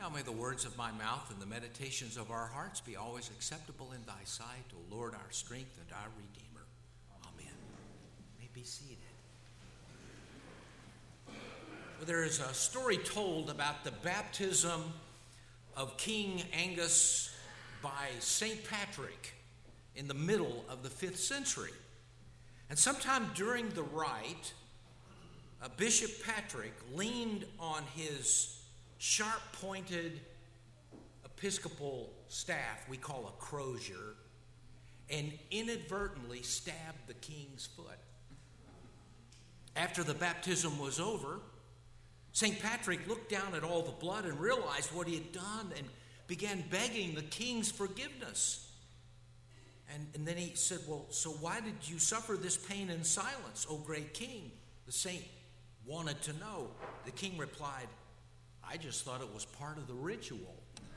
Now may the words of my mouth and the meditations of our hearts be always acceptable in thy sight, O Lord, our strength and our Redeemer. Amen. You may be seated. Well, there is a story told about the baptism of King Angus by St. Patrick in the middle of the 5th century. And sometime during the rite, Bishop Patrick leaned on his sharp-pointed Episcopal staff, we call a crozier, and inadvertently stabbed the king's foot. After the baptism was over, St. Patrick looked down at all the blood and realized what he had done and began begging the king's forgiveness. And then he said, well, so why did you suffer this pain in silence, O great king? The saint wanted to know. The king replied, I just thought it was part of the ritual.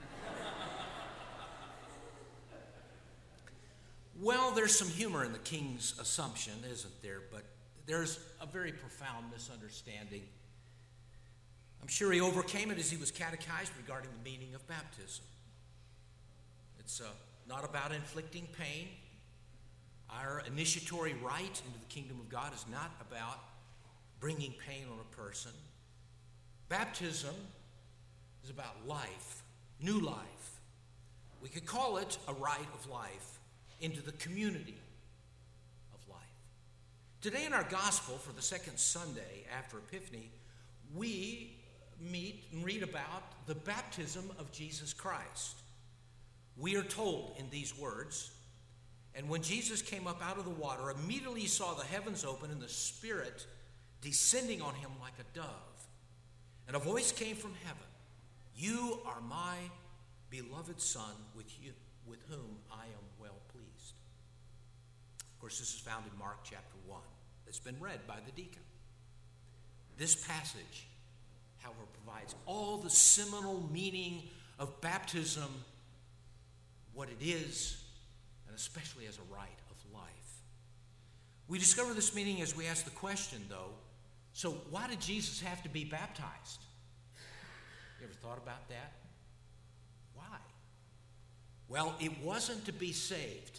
Well, there's some humor in the king's assumption, isn't there? But there's a very profound misunderstanding. I'm sure he overcame it as he was catechized regarding the meaning of baptism. It's not about inflicting pain. Our initiatory rite into the kingdom of God is not about bringing pain on a person. Baptism is about life, new life. We could call it a rite of life into the community of life. Today in our gospel for the second Sunday after Epiphany, we meet and read about the baptism of Jesus Christ. We are told in these words, and when Jesus came up out of the water, immediately he saw the heavens open and the Spirit descending on him like a dove. And a voice came from heaven, you are my beloved Son, with whom I am well pleased. Of course, this is found in Mark chapter 1. It's been read by the deacon. This passage, however, provides all the seminal meaning of baptism, what it is, and especially as a rite of life. We discover this meaning as we ask the question, though, so why did Jesus have to be baptized? You ever thought about that? Why? Well, it wasn't to be saved.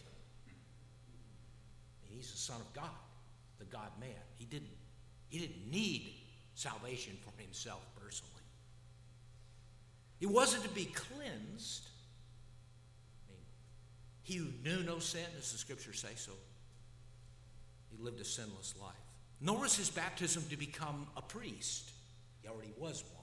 He's the Son of God, the God-man. He didn't need salvation for himself personally. It wasn't to be cleansed. He who knew no sin, as the scriptures say, so he lived a sinless life. Nor was his baptism to become a priest. He already was one.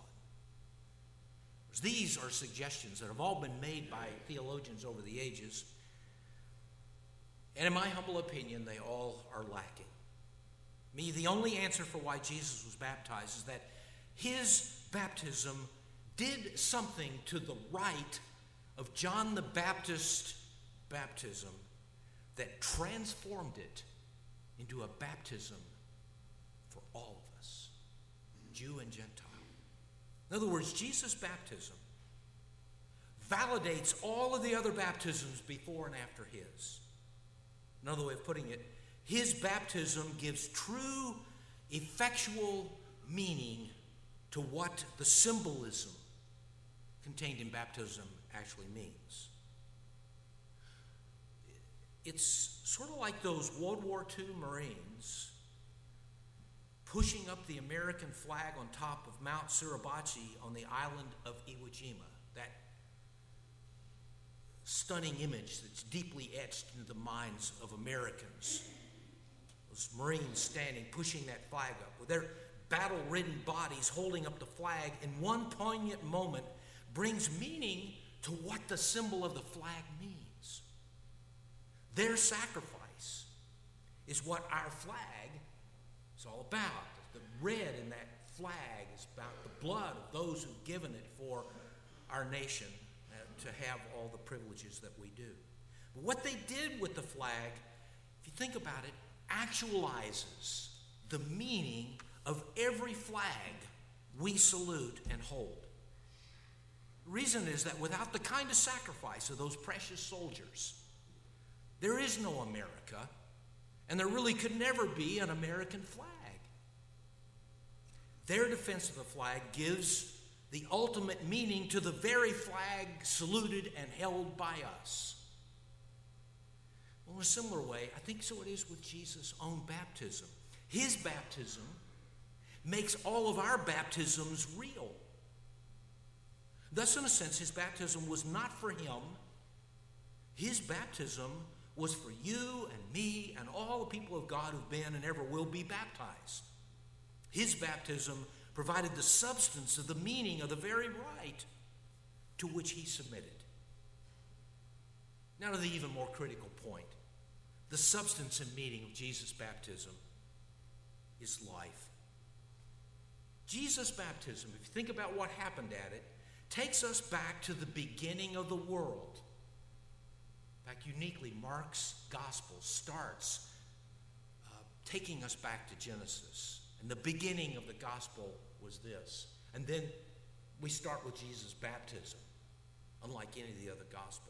These are suggestions that have all been made by theologians over the ages. And in my humble opinion, they all are lacking. The only answer for why Jesus was baptized is that his baptism did something to the rite of John the Baptist's baptism that transformed it into a baptism for all of us, Jew and Gentile. In other words, Jesus' baptism validates all of the other baptisms before and after his. Another way of putting it, his baptism gives true, effectual meaning to what the symbolism contained in baptism actually means. It's sort of like those World War II Marines pushing up the American flag on top of Mount Suribachi on the island of Iwo Jima. That stunning image that's deeply etched into the minds of Americans. Those Marines standing, pushing that flag up with their battle-ridden bodies holding up the flag in one poignant moment brings meaning to what the symbol of the flag means. Their sacrifice is what our flag is all about. The red in that flag is about the blood of those who've given it for our nation to have all the privileges that we do. But what they did with the flag, if you think about it, actualizes the meaning of every flag we salute and hold. The reason is that without the kind of sacrifice of those precious soldiers, there is no America, and there really could never be an American flag. Their defense of the flag gives the ultimate meaning to the very flag saluted and held by us. Well, in a similar way, I think so it is with Jesus' own baptism. His baptism makes all of our baptisms real. Thus, in a sense, his baptism was not for him. His baptism was for you and me and all the people of God who've been and ever will be baptized. His baptism provided the substance of the meaning of the very rite to which he submitted. Now to the even more critical point. The substance and meaning of Jesus' baptism is life. Jesus' baptism, if you think about what happened at it, takes us back to the beginning of the world. In fact, uniquely, Mark's gospel starts taking us back to Genesis. And the beginning of the gospel was this. And then we start with Jesus' baptism, unlike any of the other gospels.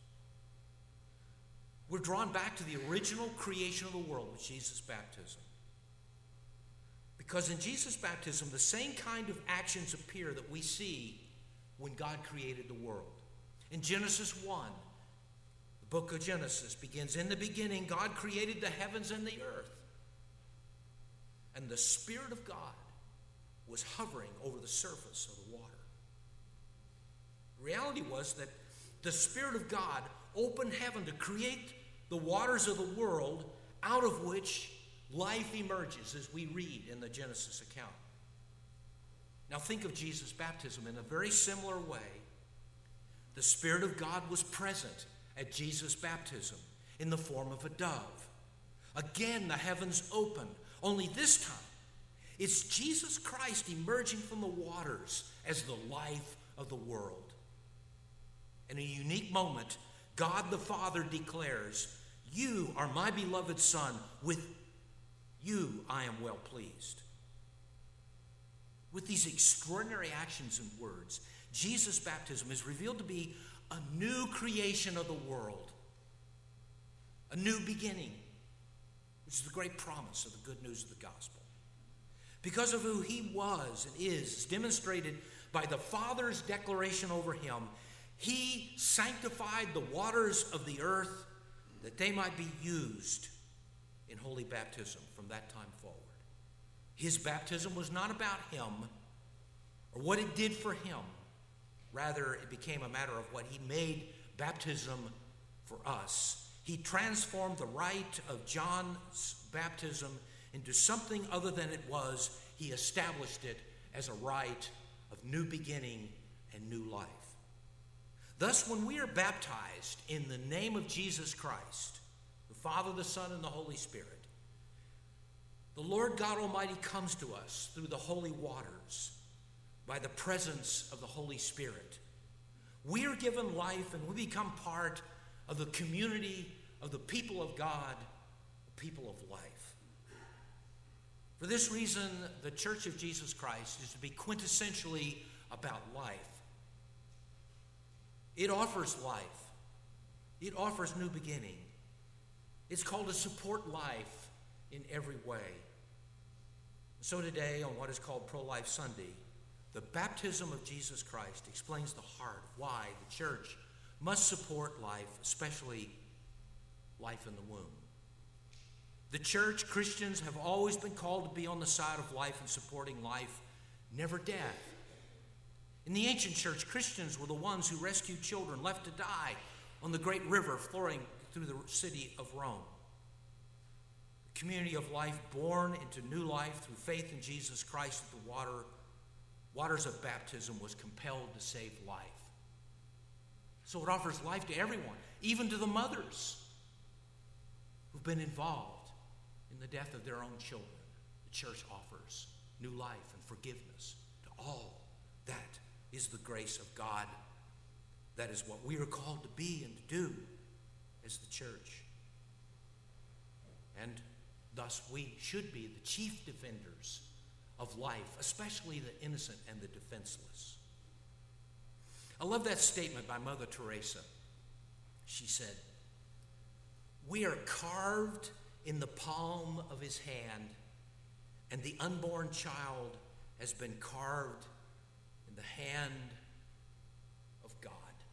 We're drawn back to the original creation of the world with Jesus' baptism. Because in Jesus' baptism, the same kind of actions appear that we see when God created the world. In Genesis 1, the book of Genesis begins, "In the beginning, God created the heavens and the earth. And the Spirit of God was hovering over the surface of the water." The reality was that the Spirit of God opened heaven to create the waters of the world, out of which life emerges, as we read in the Genesis account. Now think of Jesus' baptism in a very similar way. The Spirit of God was present at Jesus' baptism in the form of a dove. Again, the heavens opened. Only this time, it's Jesus Christ emerging from the waters as the life of the world. In a unique moment, God the Father declares, "You are my beloved Son. With you I am well pleased." With these extraordinary actions and words, Jesus' baptism is revealed to be a new creation of the world, a new beginning, which is the great promise of the good news of the gospel. Because of who he was and is demonstrated by the Father's declaration over him, he sanctified the waters of the earth that they might be used in holy baptism from that time forward. His baptism was not about him or what it did for him. Rather, it became a matter of what he made baptism for us. He transformed the rite of John's baptism into something other than it was. He established it as a rite of new beginning and new life. Thus, when we are baptized in the name of Jesus Christ, the Father, the Son, and the Holy Spirit, the Lord God Almighty comes to us through the holy waters by the presence of the Holy Spirit. We are given life and we become part of the community of the people of God, the people of life. For this reason, the Church of Jesus Christ is to be quintessentially about life. It offers life. It offers new beginning. It's called to support life in every way. So today, on what is called Pro-Life Sunday, the baptism of Jesus Christ explains the heart of why the church must support life, especially life in the womb. The church, Christians, have always been called to be on the side of life and supporting life, never death. In the ancient church, Christians were the ones who rescued children left to die on the great river flowing through the city of Rome. The community of life born into new life through faith in Jesus Christ at the waters of baptism was compelled to save life. So it offers life to everyone, even to the mothers who've been involved in the death of their own children. The church offers new life and forgiveness to all. That is the grace of God. That is what we are called to be and to do as the church. And thus we should be the chief defenders of life, especially the innocent and the defenseless. I love that statement by Mother Teresa. She said, "We are carved in the palm of his hand, and the unborn child has been carved in in the hand of God.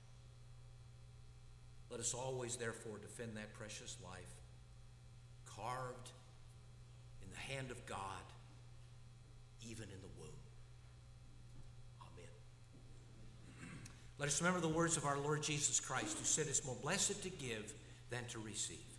Let us always, therefore, defend that precious life, carved in the hand of God, even in the womb. Amen. Let us remember the words of our Lord Jesus Christ, who said it's more blessed to give than to receive.